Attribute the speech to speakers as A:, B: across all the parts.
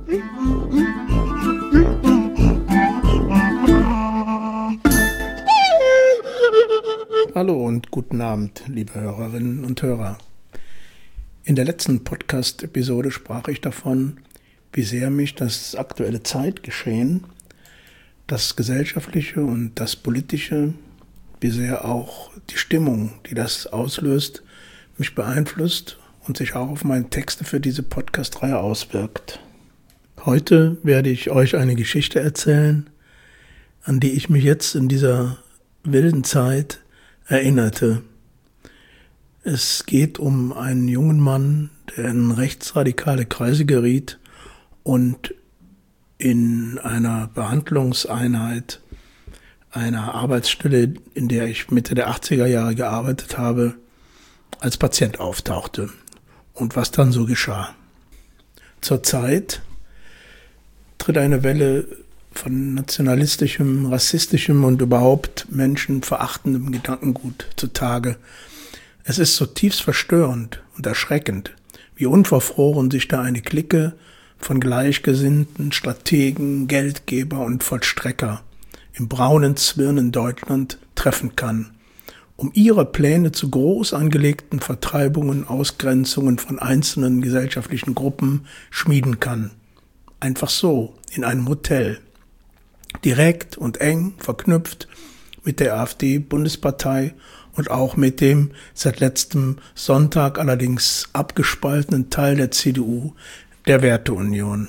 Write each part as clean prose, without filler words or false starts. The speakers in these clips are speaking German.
A: Hallo und guten Abend, liebe Hörerinnen und Hörer. In der letzten Podcast-Episode sprach ich davon, wie sehr mich das aktuelle Zeitgeschehen, das gesellschaftliche und das politische, wie sehr auch die Stimmung, die das auslöst, mich beeinflusst und sich auch auf meine Texte für diese Podcast-Reihe auswirkt. Heute werde ich euch eine Geschichte erzählen, an die ich mich jetzt in dieser wilden Zeit erinnerte. Es geht um einen jungen Mann, der in rechtsradikale Kreise geriet und in einer Behandlungseinheit einer Arbeitsstelle, in der ich Mitte der 80er Jahre gearbeitet habe, als Patient auftauchte und was dann so geschah. Zurzeit tritt eine Welle von nationalistischem, rassistischem und überhaupt menschenverachtendem Gedankengut zutage. Es ist zutiefst verstörend und erschreckend, wie unverfroren sich da eine Clique von Gleichgesinnten, Strategen, Geldgeber und Vollstrecker im braunen Zwirn in Deutschland treffen kann, um ihre Pläne zu groß angelegten Vertreibungen, Ausgrenzungen von einzelnen gesellschaftlichen Gruppen schmieden kann. Einfach so, in einem Hotel. Direkt und eng verknüpft mit der AfD-Bundespartei und auch mit dem seit letztem Sonntag allerdings abgespaltenen Teil der CDU, der Werteunion.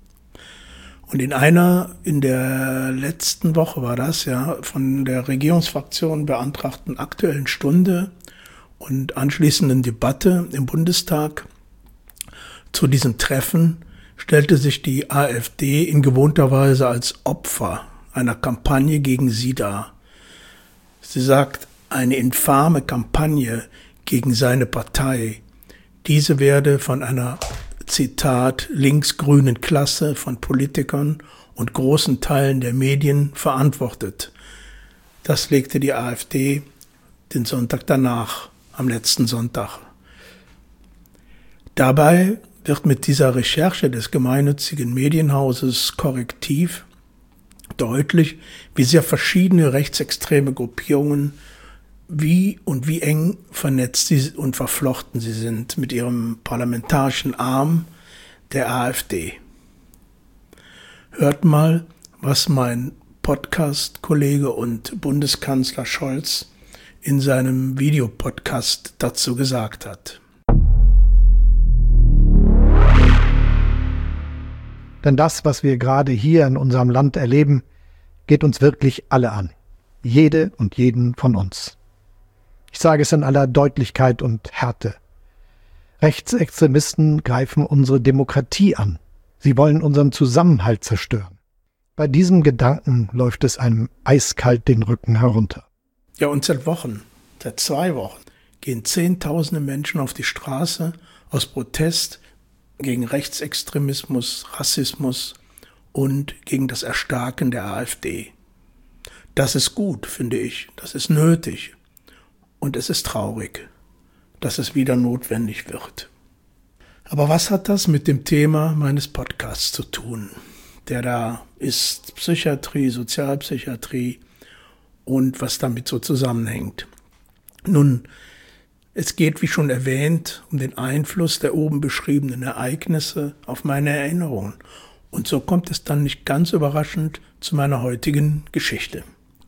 A: Und in der letzten Woche war das ja, von der Regierungsfraktion beantragten Aktuellen Stunde und anschließenden Debatte im Bundestag zu diesem Treffen stellte sich die AfD in gewohnter Weise als Opfer einer Kampagne gegen sie dar. Sie sagt, eine infame Kampagne gegen seine Partei. Diese werde von einer, Zitat, linksgrünen Klasse von Politikern und großen Teilen der Medien verantwortet. Das legte die AfD den Sonntag danach, am letzten Sonntag. Dabei wird mit dieser Recherche des gemeinnützigen Medienhauses Korrektiv deutlich, wie sehr verschiedene rechtsextreme Gruppierungen wie eng vernetzt sie und verflochten sie sind mit ihrem parlamentarischen Arm der AfD. Hört mal, was mein Podcast-Kollege und Bundeskanzler Scholz in seinem Videopodcast dazu gesagt hat.
B: Denn das, was wir gerade hier in unserem Land erleben, geht uns wirklich alle an. Jede und jeden von uns. Ich sage es in aller Deutlichkeit und Härte. Rechtsextremisten greifen unsere Demokratie an. Sie wollen unseren Zusammenhalt zerstören. Bei diesem Gedanken läuft es einem eiskalt den Rücken herunter.
A: Ja, und seit 2 Wochen, gehen Zehntausende Menschen auf die Straße aus Protest gegen Rechtsextremismus, Rassismus und gegen das Erstarken der AfD. Das ist gut, finde ich. Das ist nötig. Und es ist traurig, dass es wieder notwendig wird. Aber was hat das mit dem Thema meines Podcasts zu tun? Der da ist Psychiatrie, Sozialpsychiatrie und was damit so zusammenhängt. Nun, es geht, wie schon erwähnt, um den Einfluss der oben beschriebenen Ereignisse auf meine Erinnerungen. Und so kommt es dann nicht ganz überraschend zu meiner heutigen Geschichte.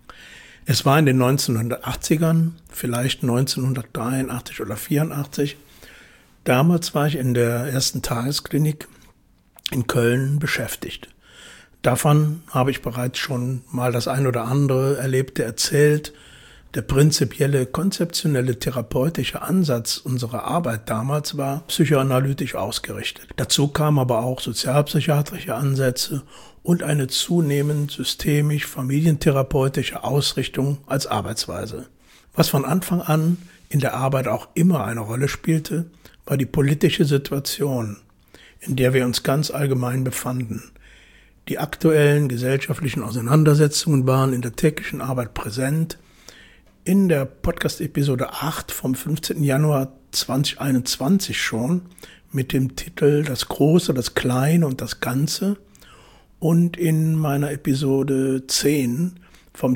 A: Es war in den 1980ern, vielleicht 1983 oder 84. Damals war ich in der ersten Tagesklinik in Köln beschäftigt. Davon habe ich bereits schon mal das ein oder andere Erlebte erzählt. Der prinzipielle, konzeptionelle, therapeutische Ansatz unserer Arbeit damals war psychoanalytisch ausgerichtet. Dazu kamen aber auch sozialpsychiatrische Ansätze und eine zunehmend systemisch-familientherapeutische Ausrichtung als Arbeitsweise. Was von Anfang an in der Arbeit auch immer eine Rolle spielte, war die politische Situation, in der wir uns ganz allgemein befanden. Die aktuellen gesellschaftlichen Auseinandersetzungen waren in der täglichen Arbeit präsent. In der Podcast-Episode 8 vom 15. Januar 2021 schon mit dem Titel Das Große, das Kleine und das Ganze und in meiner Episode 10 vom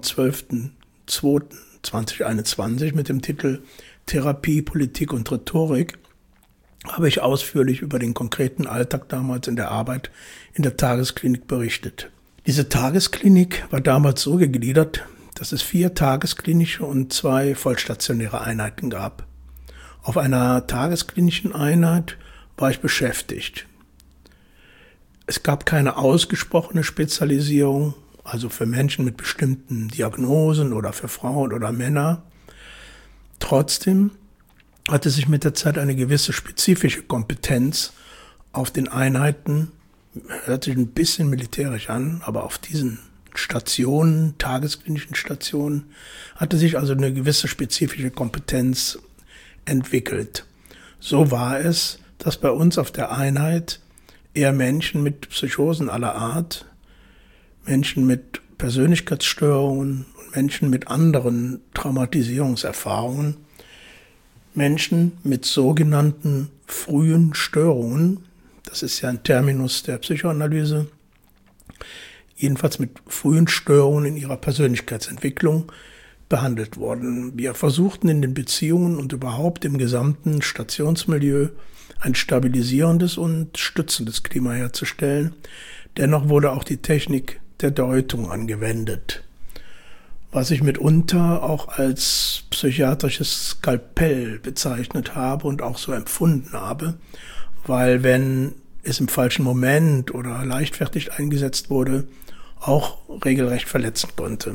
A: 12.02.2021 mit dem Titel Therapie, Politik und Rhetorik habe ich ausführlich über den konkreten Alltag damals in der Arbeit in der Tagesklinik berichtet. Diese Tagesklinik war damals so gegliedert, dass es 4 tagesklinische und 2 vollstationäre Einheiten gab. Auf einer tagesklinischen Einheit war ich beschäftigt. Es gab keine ausgesprochene Spezialisierung, also für Menschen mit bestimmten Diagnosen oder für Frauen oder Männer. Trotzdem hatte sich mit der Zeit eine gewisse spezifische Kompetenz auf den Einheiten, hört sich ein bisschen militärisch an, aber auf diesen Stationen, tagesklinischen Stationen, hatte sich also eine gewisse spezifische Kompetenz entwickelt. So war es, dass bei uns auf der Einheit eher Menschen mit Psychosen aller Art, Menschen mit Persönlichkeitsstörungen und Menschen mit anderen Traumatisierungserfahrungen, Menschen mit sogenannten frühen Störungen, das ist ja ein Terminus der Psychoanalyse, jedenfalls mit frühen Störungen in ihrer Persönlichkeitsentwicklung behandelt wurden. Wir versuchten in den Beziehungen und überhaupt im gesamten Stationsmilieu ein stabilisierendes und stützendes Klima herzustellen. Dennoch wurde auch die Technik der Deutung angewendet, was ich mitunter auch als psychiatrisches Skalpell bezeichnet habe und auch so empfunden habe, weil wenn es im falschen Moment oder leichtfertig eingesetzt wurde, auch regelrecht verletzen konnte.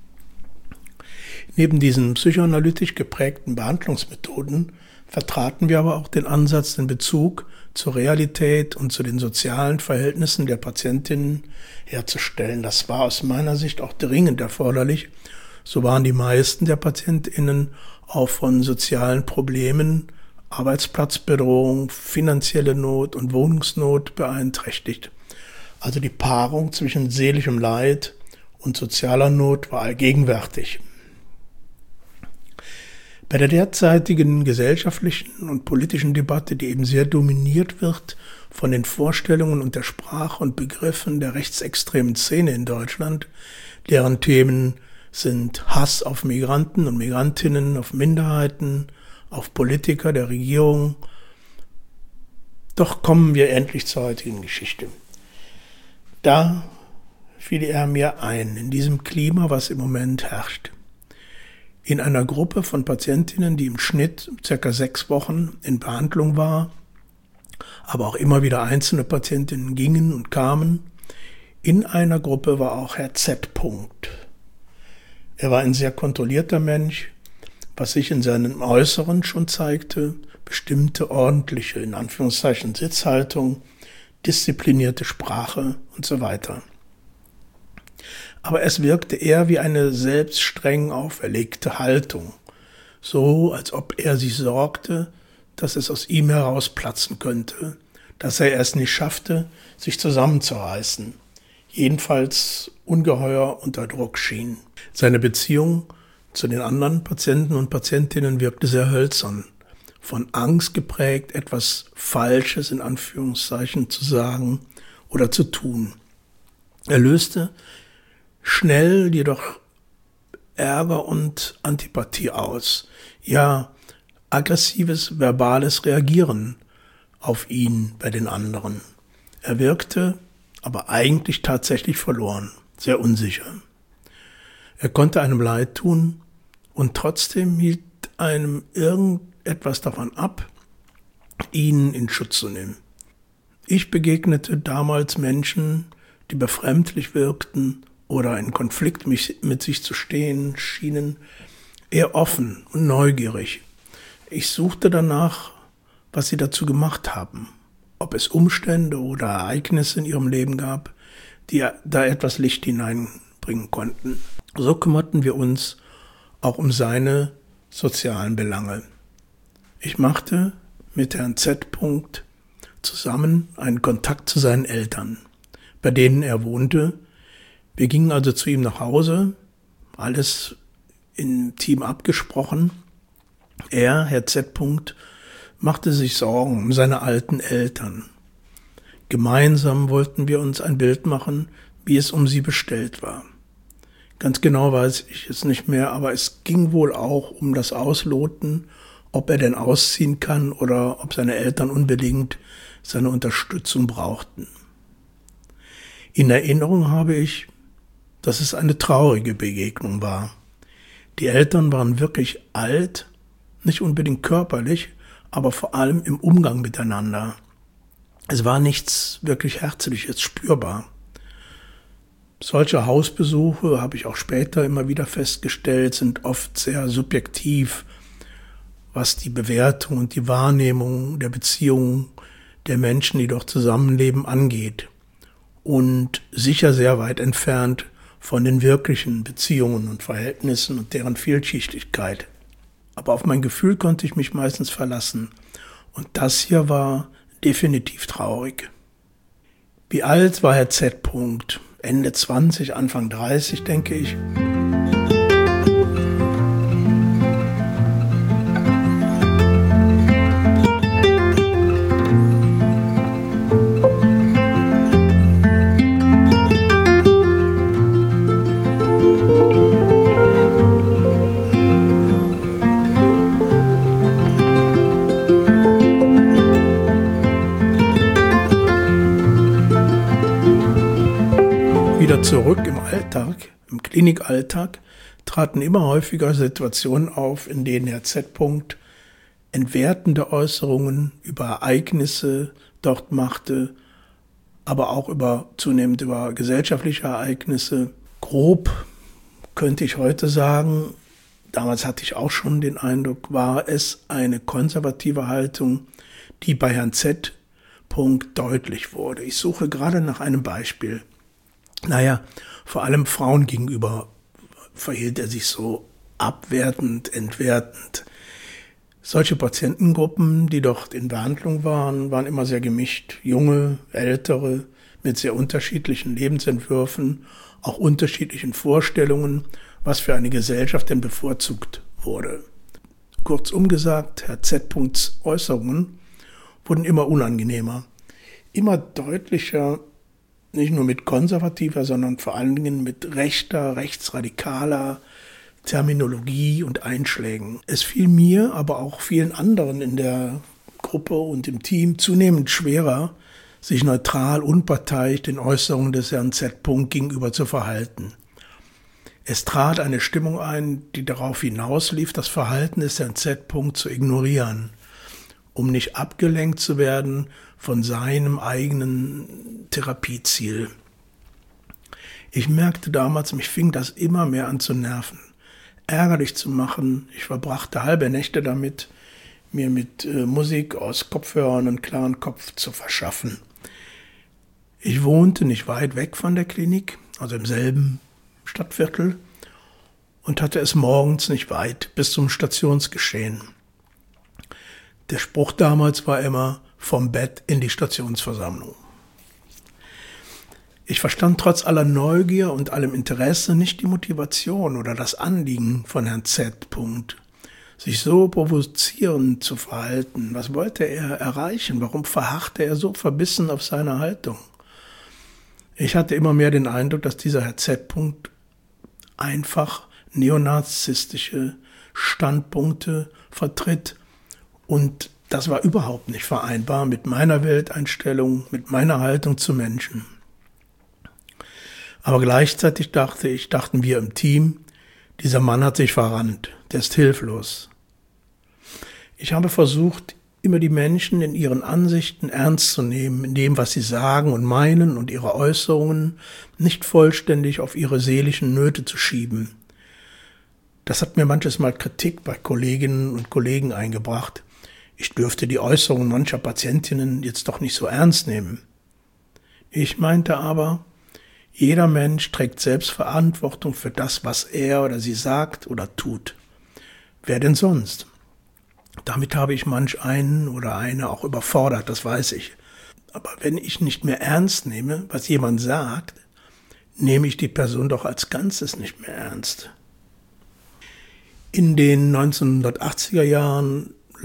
A: Neben diesen psychoanalytisch geprägten Behandlungsmethoden vertraten wir aber auch den Ansatz, den Bezug zur Realität und zu den sozialen Verhältnissen der Patientinnen herzustellen. Das war aus meiner Sicht auch dringend erforderlich. So waren die meisten der PatientInnen auch von sozialen Problemen, Arbeitsplatzbedrohung, finanzielle Not und Wohnungsnot beeinträchtigt. Also die Paarung zwischen seelischem Leid und sozialer Not war allgegenwärtig. Bei der derzeitigen gesellschaftlichen und politischen Debatte, die eben sehr dominiert wird von den Vorstellungen und der Sprache und Begriffen der rechtsextremen Szene in Deutschland, deren Themen sind Hass auf Migranten und Migrantinnen, auf Minderheiten, auf Politiker der Regierung. Doch kommen wir endlich zur heutigen Geschichte. Da fiel er mir ein, in diesem Klima, was im Moment herrscht. In einer Gruppe von Patientinnen, die im Schnitt ca. 6 Wochen in Behandlung war, aber auch immer wieder einzelne Patientinnen gingen und kamen, in einer Gruppe war auch Herr Z. Er war ein sehr kontrollierter Mensch, was sich in seinem Äußeren schon zeigte, bestimmte ordentliche, in Anführungszeichen, Sitzhaltung, disziplinierte Sprache und so weiter. Aber es wirkte eher wie eine selbst streng auferlegte Haltung, so als ob er sich sorgte, dass es aus ihm herausplatzen könnte, dass er es nicht schaffte, sich zusammenzureißen, jedenfalls ungeheuer unter Druck schien. Seine Beziehung zu den anderen Patienten und Patientinnen wirkte sehr hölzern, von Angst geprägt, etwas Falsches in Anführungszeichen zu sagen oder zu tun. Er löste schnell jedoch Ärger und Antipathie aus, ja aggressives verbales Reagieren auf ihn bei den anderen. Er wirkte aber eigentlich tatsächlich verloren, sehr unsicher. Er konnte einem leid tun und trotzdem hielt einem irgendetwas davon ab, ihn in Schutz zu nehmen. Ich begegnete damals Menschen, die befremdlich wirkten oder in Konflikt mit sich zu stehen schienen, eher offen und neugierig. Ich suchte danach, was sie dazu gemacht haben, ob es Umstände oder Ereignisse in ihrem Leben gab, die da etwas Licht hineinbringen konnten. So kümmerten wir uns auch um seine sozialen Belange. Ich machte mit Herrn Z. zusammen einen Kontakt zu seinen Eltern, bei denen er wohnte. Wir gingen also zu ihm nach Hause, alles im Team abgesprochen. Er, Herr Z., machte sich Sorgen um seine alten Eltern. Gemeinsam wollten wir uns ein Bild machen, wie es um sie bestellt war. Ganz genau weiß ich es nicht mehr, aber es ging wohl auch um das Ausloten, ob er denn ausziehen kann oder ob seine Eltern unbedingt seine Unterstützung brauchten. In Erinnerung habe ich, dass es eine traurige Begegnung war. Die Eltern waren wirklich alt, nicht unbedingt körperlich, aber vor allem im Umgang miteinander. Es war nichts wirklich Herzliches spürbar. Solche Hausbesuche, habe ich auch später immer wieder festgestellt, sind oft sehr subjektiv, was die Bewertung und die Wahrnehmung der Beziehungen der Menschen, die dort zusammenleben, angeht. Und sicher sehr weit entfernt von den wirklichen Beziehungen und Verhältnissen und deren Vielschichtigkeit. Aber auf mein Gefühl konnte ich mich meistens verlassen. Und das hier war definitiv traurig. Wie alt war Herr Z. Ende 20, Anfang 30, denke ich. Wieder zurück im Alltag, im Klinikalltag, traten immer häufiger Situationen auf, in denen Herr Z. entwertende Äußerungen über Ereignisse dort machte, aber auch zunehmend über gesellschaftliche Ereignisse. Grob könnte ich heute sagen, damals hatte ich auch schon den Eindruck, war es eine konservative Haltung, die bei Herrn Z. deutlich wurde. Ich suche gerade nach einem Beispiel. Vor allem Frauen gegenüber verhielt er sich so abwertend, entwertend. Solche Patientengruppen, die dort in Behandlung waren immer sehr gemischt. Junge, ältere, mit sehr unterschiedlichen Lebensentwürfen, auch unterschiedlichen Vorstellungen, was für eine Gesellschaft denn bevorzugt wurde. Kurzum gesagt, Herr Z. Äußerungen wurden immer unangenehmer, immer deutlicher, nicht nur mit konservativer, sondern vor allen Dingen mit rechter, rechtsradikaler Terminologie und Einschlägen. Es fiel mir, aber auch vielen anderen in der Gruppe und im Team zunehmend schwerer, sich neutral, unparteiisch den Äußerungen des Herrn Z. gegenüber zu verhalten. Es trat eine Stimmung ein, die darauf hinauslief, das Verhalten des Herrn Z. zu ignorieren, um nicht abgelenkt zu werden von seinem eigenen Therapieziel. Ich merkte damals, mich fing das immer mehr an zu nerven, ärgerlich zu machen. Ich verbrachte halbe Nächte damit, mir mit Musik aus Kopfhörern einen klaren Kopf zu verschaffen. Ich wohnte nicht weit weg von der Klinik, also im selben Stadtviertel, und hatte es morgens nicht weit bis zum Stationsgeschehen. Der Spruch damals war immer: vom Bett in die Stationsversammlung. Ich verstand trotz aller Neugier und allem Interesse nicht die Motivation oder das Anliegen von Herrn Z. sich so provozierend zu verhalten. Was wollte er erreichen? Warum verharrte er so verbissen auf seine Haltung? Ich hatte immer mehr den Eindruck, dass dieser Herr Z. einfach neonazistische Standpunkte vertritt, und das war überhaupt nicht vereinbar mit meiner Welteinstellung, mit meiner Haltung zu Menschen. Aber gleichzeitig dachten wir im Team, dieser Mann hat sich verrannt, der ist hilflos. Ich habe versucht, immer die Menschen in ihren Ansichten ernst zu nehmen, in dem, was sie sagen und meinen, und ihre Äußerungen nicht vollständig auf ihre seelischen Nöte zu schieben. Das hat mir manches Mal Kritik bei Kolleginnen und Kollegen eingebracht. Ich dürfte die Äußerungen mancher Patientinnen jetzt doch nicht so ernst nehmen. Ich meinte aber, jeder Mensch trägt selbst Verantwortung für das, was er oder sie sagt oder tut. Wer denn sonst? Damit habe ich manch einen oder eine auch überfordert, das weiß ich. Aber wenn ich nicht mehr ernst nehme, was jemand sagt, nehme ich die Person doch als Ganzes nicht mehr ernst. In den 1980er Jahren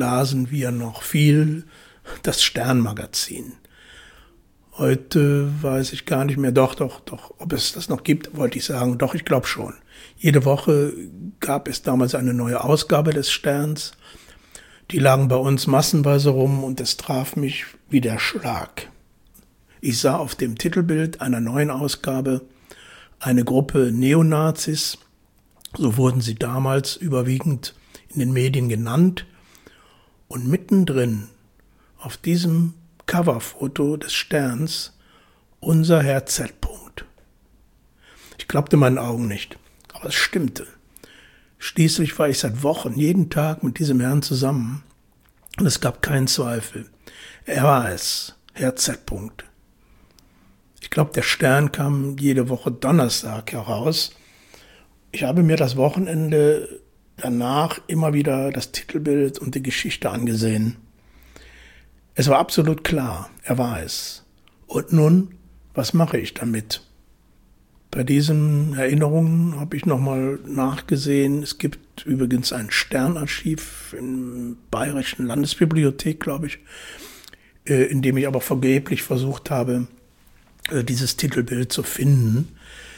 A: lasen wir noch viel das Stern-Magazin. Heute weiß ich gar nicht mehr, doch, ob es das noch gibt, wollte ich sagen. Doch, ich glaube schon. Jede Woche gab es damals eine neue Ausgabe des Sterns. Die lagen bei uns massenweise rum und es traf mich wie der Schlag. Ich sah auf dem Titelbild einer neuen Ausgabe eine Gruppe Neonazis, so wurden sie damals überwiegend in den Medien genannt, und mittendrin auf diesem Coverfoto des Sterns unser Herr Z. Ich glaubte meinen Augen nicht, aber es stimmte. Schließlich war ich seit Wochen jeden Tag mit diesem Herrn zusammen und es gab keinen Zweifel. Er war es, Herr Z. Ich glaube, der Stern kam jede Woche Donnerstag heraus. Ich habe mir das Wochenende danach immer wieder das Titelbild und die Geschichte angesehen. Es war absolut klar, er war es. Und nun, was mache ich damit? Bei diesen Erinnerungen habe ich nochmal nachgesehen. Es gibt übrigens ein Sternarchiv in der Bayerischen Landesbibliothek, glaube ich, in dem ich aber vergeblich versucht habe, dieses Titelbild zu finden.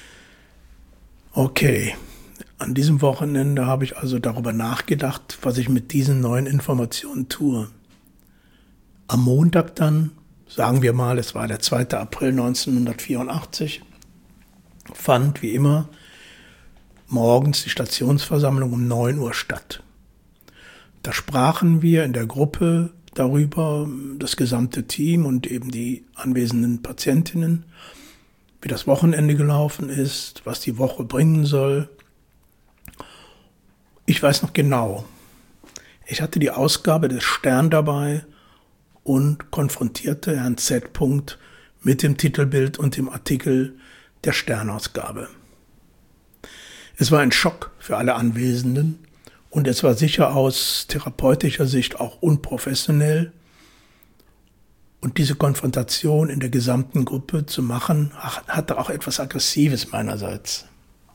A: Okay, an diesem Wochenende habe ich also darüber nachgedacht, was ich mit diesen neuen Informationen tue. Am Montag dann, sagen wir mal, es war der 2. April 1984, fand wie immer morgens die Stationsversammlung um 9 Uhr statt. Da sprachen wir in der Gruppe darüber, das gesamte Team und eben die anwesenden Patientinnen, wie das Wochenende gelaufen ist, was die Woche bringen soll. Ich weiß noch genau, ich hatte die Ausgabe des Stern dabei und konfrontierte Herrn Z. mit dem Titelbild und dem Artikel der Sternausgabe. Es war ein Schock für alle Anwesenden und es war sicher aus therapeutischer Sicht auch unprofessionell. Und diese Konfrontation in der gesamten Gruppe zu machen, hatte auch etwas Aggressives meinerseits.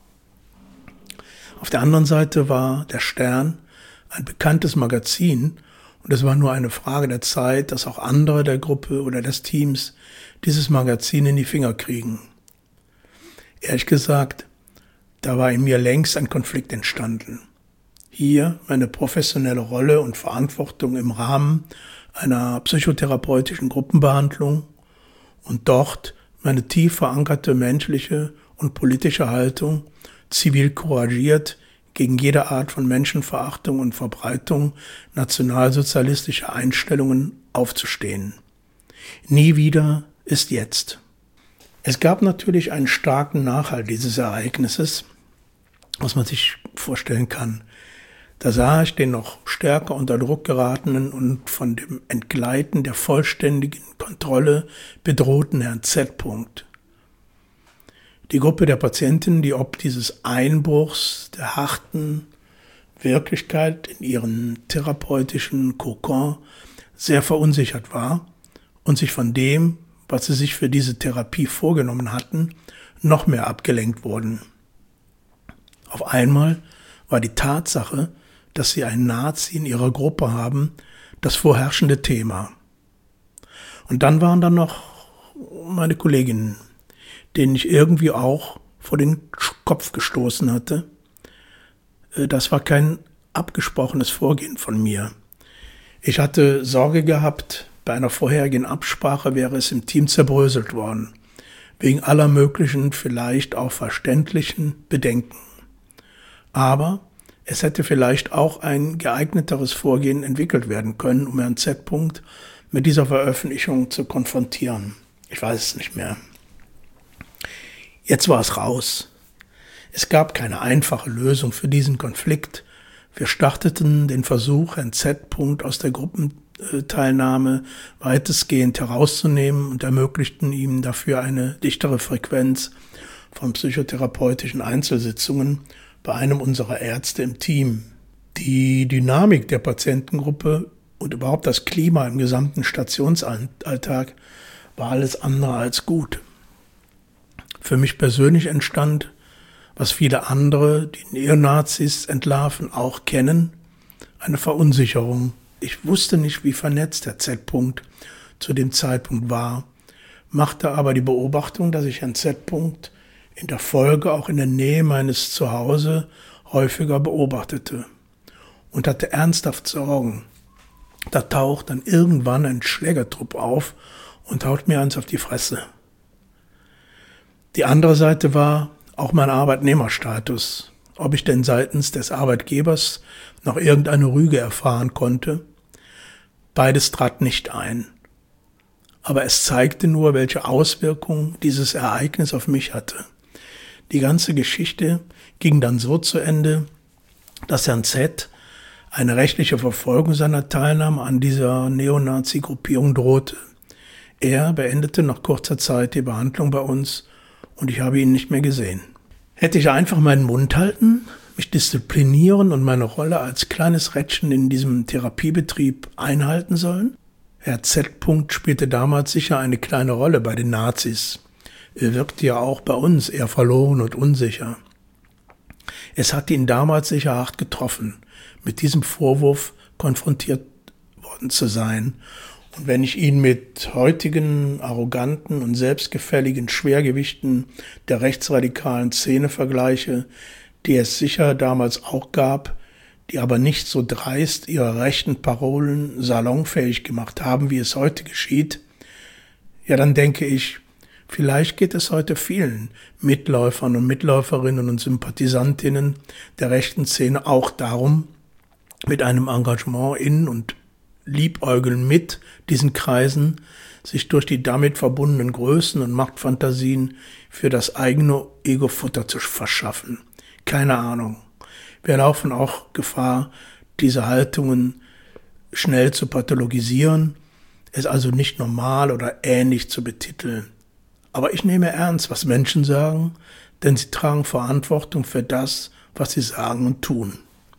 A: Auf der anderen Seite war der Stern ein bekanntes Magazin und es war nur eine Frage der Zeit, dass auch andere der Gruppe oder des Teams dieses Magazin in die Finger kriegen. Ehrlich gesagt, da war in mir längst ein Konflikt entstanden. Hier meine professionelle Rolle und Verantwortung im Rahmen einer psychotherapeutischen Gruppenbehandlung und dort meine tief verankerte menschliche und politische Haltung, zivil couragiert gegen jede Art von Menschenverachtung und Verbreitung nationalsozialistischer Einstellungen aufzustehen. Nie wieder ist jetzt. Es gab natürlich einen starken Nachhalt dieses Ereignisses, was man sich vorstellen kann. Da sah ich den noch stärker unter Druck geratenen und von dem Entgleiten der vollständigen Kontrolle bedrohten Herrn Z. Die Gruppe der Patienten, die ob dieses Einbruchs der harten Wirklichkeit in ihren therapeutischen Kokon sehr verunsichert war und sich von dem, was sie sich für diese Therapie vorgenommen hatten, noch mehr abgelenkt wurden. Auf einmal war die Tatsache, dass sie einen Nazi in ihrer Gruppe haben, das vorherrschende Thema. Und dann waren da noch meine Kolleginnen, denen ich irgendwie auch vor den Kopf gestoßen hatte. Das war kein abgesprochenes Vorgehen von mir. Ich hatte Sorge gehabt, bei einer vorherigen Absprache wäre es im Team zerbröselt worden, wegen aller möglichen, vielleicht auch verständlichen Bedenken. Aber es hätte vielleicht auch ein geeigneteres Vorgehen entwickelt werden können, um Herrn Z. mit dieser Veröffentlichung zu konfrontieren. Ich weiß es nicht mehr. Jetzt war es raus. Es gab keine einfache Lösung für diesen Konflikt. Wir starteten den Versuch, Herrn Z. aus der Gruppenteilnahme weitestgehend herauszunehmen und ermöglichten ihm dafür eine dichtere Frequenz von psychotherapeutischen Einzelsitzungen bei einem unserer Ärzte im Team. Die Dynamik der Patientengruppe und überhaupt das Klima im gesamten Stationsalltag war alles andere als gut. Für mich persönlich entstand, was viele andere, die Neonazis entlarven, auch kennen, eine Verunsicherung Ich wusste nicht, wie vernetzt der Z-Punkt zu dem Zeitpunkt war, machte aber die Beobachtung, dass ich Herrn Z-Punkt in der Folge auch in der Nähe meines Zuhause häufiger beobachtete und hatte ernsthaft Sorgen. Da taucht dann irgendwann ein Schlägertrupp auf und haut mir eins auf die Fresse. Die andere Seite war auch mein Arbeitnehmerstatus, ob ich denn seitens des Arbeitgebers noch irgendeine Rüge erfahren konnte. Beides trat nicht ein. Aber es zeigte nur, welche Auswirkungen dieses Ereignis auf mich hatte. Die ganze Geschichte ging dann so zu Ende, dass Herrn Z. eine rechtliche Verfolgung seiner Teilnahme an dieser Neonazi-Gruppierung drohte. Er beendete nach kurzer Zeit die Behandlung bei uns und ich habe ihn nicht mehr gesehen. Hätte ich einfach meinen Mund halten, mich disziplinieren und meine Rolle als kleines Rädchen in diesem Therapiebetrieb einhalten sollen? Herr Z. spielte damals sicher eine kleine Rolle bei den Nazis. Er wirkte ja auch bei uns eher verloren und unsicher. Es hat ihn damals sicher hart getroffen, mit diesem Vorwurf konfrontiert worden zu sein. Und wenn ich ihn mit heutigen, arroganten und selbstgefälligen Schwergewichten der rechtsradikalen Szene vergleiche, die es sicher damals auch gab, die aber nicht so dreist ihre rechten Parolen salonfähig gemacht haben, wie es heute geschieht, ja, dann denke ich, vielleicht geht es heute vielen Mitläufern und Mitläuferinnen und Sympathisantinnen der rechten Szene auch darum, mit einem Engagement in und Liebäugeln mit diesen Kreisen sich durch die damit verbundenen Größen und Machtfantasien für das eigene Ego Futter zu verschaffen. Keine Ahnung. Wir laufen auch Gefahr, diese Haltungen schnell zu pathologisieren, es also nicht normal oder ähnlich zu betiteln. Aber ich nehme ernst, was Menschen sagen, denn sie tragen Verantwortung für das, was sie sagen und tun.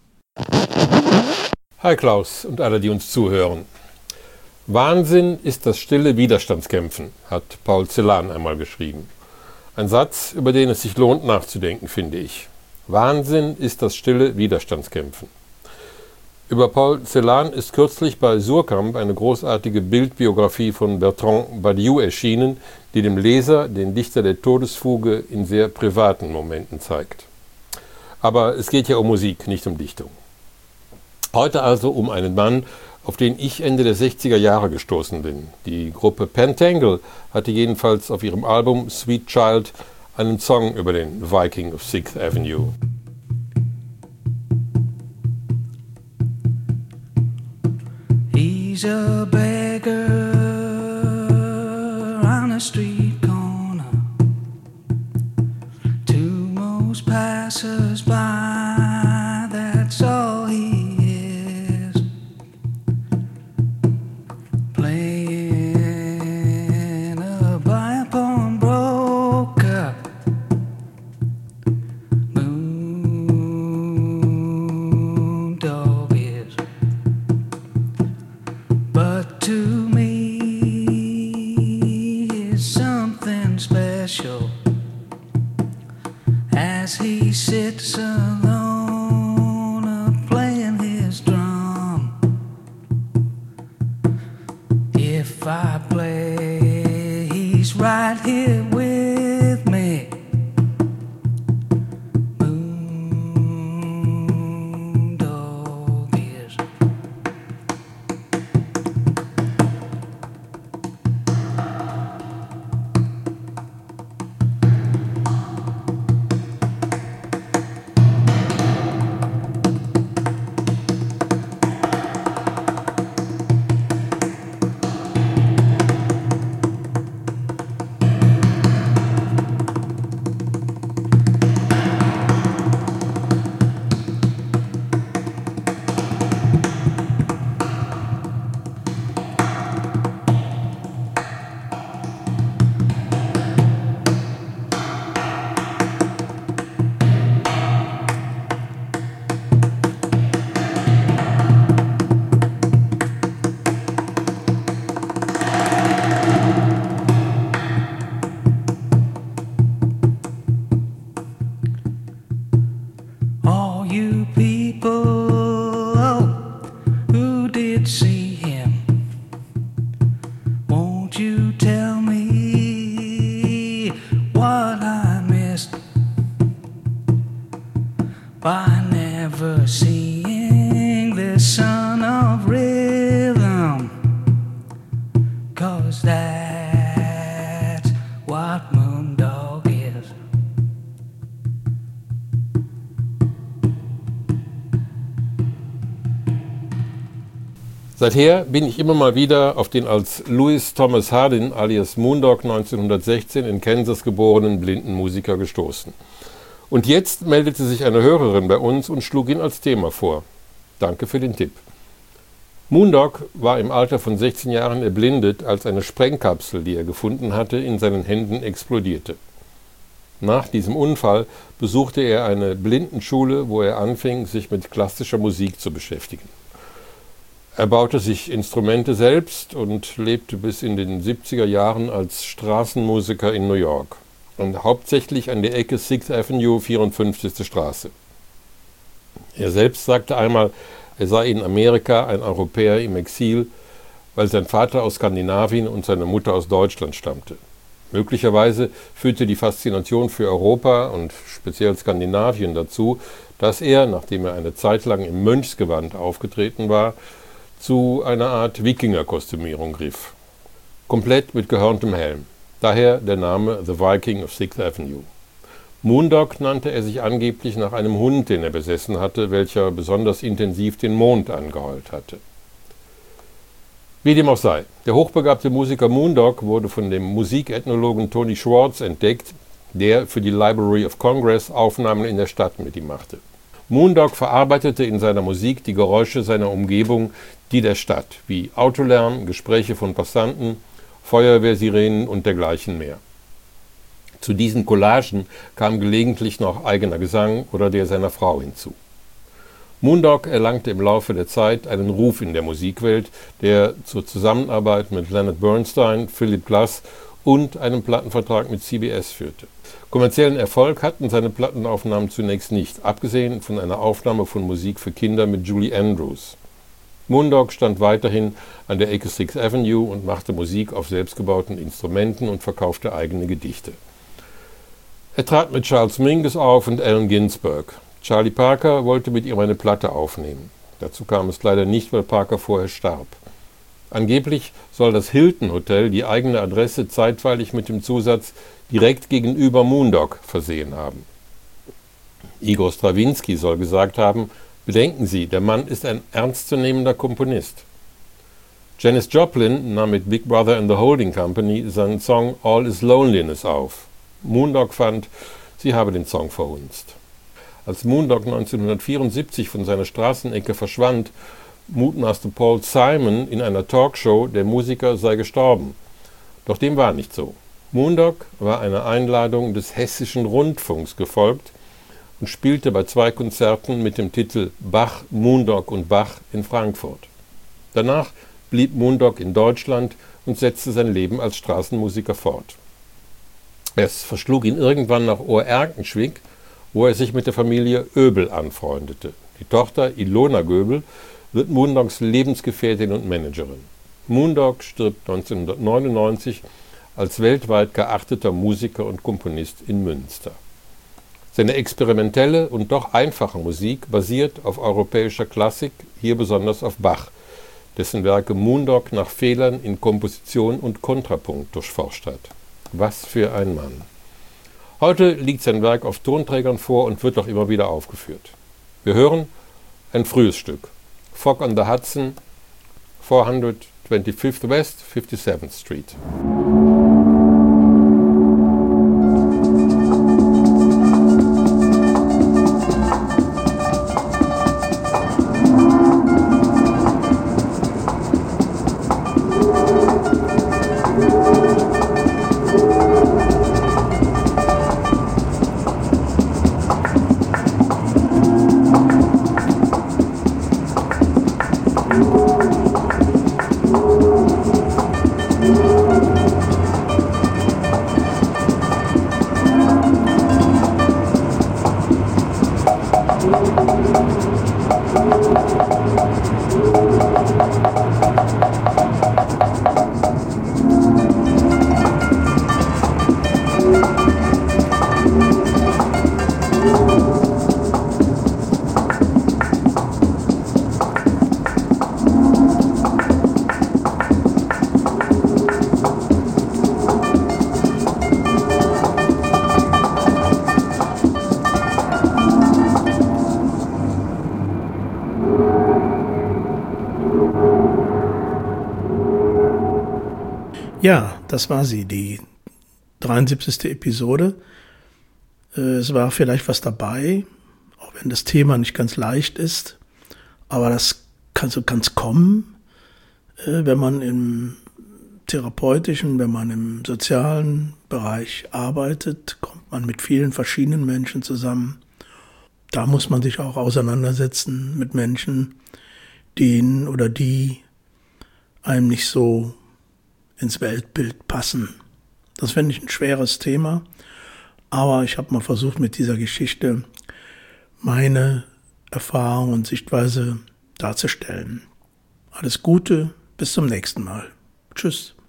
C: Hi Klaus und alle, die uns zuhören. Wahnsinn ist das stille Widerstandskämpfen, hat Paul Celan einmal geschrieben. Ein Satz, über den es sich lohnt nachzudenken, finde ich. Wahnsinn ist das stille Widerstandskämpfen. Über Paul Celan ist kürzlich bei Suhrkamp eine großartige Bildbiografie von Bertrand Badiou erschienen, die dem Leser den Dichter der Todesfuge in sehr privaten Momenten zeigt. Aber es geht ja um Musik, nicht um Dichtung. Heute also um einen Mann, auf den ich Ende der 60er Jahre gestoßen bin. Die Gruppe Pentangle hatte jedenfalls auf ihrem Album Sweet Child einen Song über den Viking of Sixth Avenue.
D: He's a beggar on a street corner. To most passers-by, that's all he is. Playing a pawnbroker. Moon dog is. But to me, it's something special as he sits alone playing his drum. If I play, he's right here with me. Moon dog is. by never seeing the sun of rhythm, 'cause that's what Moondog is.
C: Seither bin ich immer mal wieder auf den als Louis Thomas Hardin alias Moondog 1916 in Kansas geborenen blinden Musiker gestoßen. Und jetzt meldete sich eine Hörerin bei uns und schlug ihn als Thema vor. Danke für den Tipp. Moondog war im Alter von 16 Jahren erblindet, als eine Sprengkapsel, die er gefunden hatte, in seinen Händen explodierte. Nach diesem Unfall besuchte er eine Blindenschule, wo er anfing, sich mit klassischer Musik zu beschäftigen. Er baute sich Instrumente selbst und lebte bis in den 70er Jahren als Straßenmusiker in New York und hauptsächlich an der Ecke 6th Avenue, 54. Straße. Er selbst sagte einmal, er sei in Amerika ein Europäer im Exil, weil sein Vater aus Skandinavien und seine Mutter aus Deutschland stammte. Möglicherweise führte die Faszination für Europa und speziell Skandinavien dazu, dass er, nachdem er eine Zeit lang im Mönchsgewand aufgetreten war, zu einer Art Wikinger-Kostümierung griff. Komplett mit gehörntem Helm. Daher der Name The Viking of 6th Avenue. Moondog nannte er sich angeblich nach einem Hund, den er besessen hatte, welcher besonders intensiv den Mond angeheult hatte. Wie dem auch sei, der hochbegabte Musiker Moondog wurde von dem Musikethnologen Tony Schwartz entdeckt, der für die Library of Congress Aufnahmen in der Stadt mit ihm machte. Moondog verarbeitete in seiner Musik die Geräusche seiner Umgebung, die der Stadt, wie Autolärm, Gespräche von Passanten, Feuerwehrsirenen und dergleichen mehr. Zu diesen Collagen kam gelegentlich noch eigener Gesang oder der seiner Frau hinzu. Moondog erlangte im Laufe der Zeit einen Ruf in der Musikwelt, der zur Zusammenarbeit mit Leonard Bernstein, Philip Glass und einem Plattenvertrag mit CBS führte. Kommerziellen Erfolg hatten seine Plattenaufnahmen zunächst nicht, abgesehen von einer Aufnahme von Musik für Kinder mit Julie Andrews. Moondog stand weiterhin an der Ecke 6th Avenue und machte Musik auf selbstgebauten Instrumenten und verkaufte eigene Gedichte. Er trat mit Charles Mingus auf und Allen Ginsberg. Charlie Parker wollte mit ihm eine Platte aufnehmen. Dazu kam es leider nicht, weil Parker vorher starb. Angeblich soll das Hilton Hotel die eigene Adresse zeitweilig mit dem Zusatz direkt gegenüber Moondog versehen haben. Igor Strawinski soll gesagt haben, bedenken Sie, der Mann ist ein ernstzunehmender Komponist. Janis Joplin nahm mit Big Brother and the Holding Company seinen Song All is Loneliness auf. Moondog fand, sie habe den Song verhunzt. Als Moondog 1974 von seiner Straßenecke verschwand, mutmaßte Paul Simon in einer Talkshow, der Musiker sei gestorben. Doch dem war nicht so. Moondog war einer Einladung des Hessischen Rundfunks gefolgt und spielte bei 2 Konzerten mit dem Titel Bach, Moondog und Bach in Frankfurt. Danach blieb Moondog in Deutschland und setzte sein Leben als Straßenmusiker fort. Es verschlug ihn irgendwann nach Oerkenschwick, wo er sich mit der Familie Oebel anfreundete. Die Tochter Ilona Goebel wird Moondogs Lebensgefährtin und Managerin. Moondog stirbt 1999 als weltweit geachteter Musiker und Komponist in Münster. Seine experimentelle und doch einfache Musik basiert auf europäischer Klassik, hier besonders auf Bach, dessen Werke Moondog nach Fehlern in Komposition und Kontrapunkt durchforscht hat. Was für ein Mann! Heute liegt sein Werk auf Tonträgern vor und wird auch immer wieder aufgeführt. Wir hören ein frühes Stück. Fog on the Hudson, 425th West, 57th Street.
A: Ja, das war sie, die 73. Episode. Es war vielleicht was dabei, auch wenn das Thema nicht ganz leicht ist. Aber das kann so ganz kommen, wenn man im therapeutischen, wenn man im sozialen Bereich arbeitet, kommt man mit vielen verschiedenen Menschen zusammen. Da muss man sich auch auseinandersetzen mit Menschen, denen oder die einem nicht so ins Weltbild passen. Das finde ich ein schweres Thema, aber ich habe mal versucht, mit dieser Geschichte meine Erfahrung und Sichtweise darzustellen. Alles Gute, bis zum nächsten Mal. Tschüss.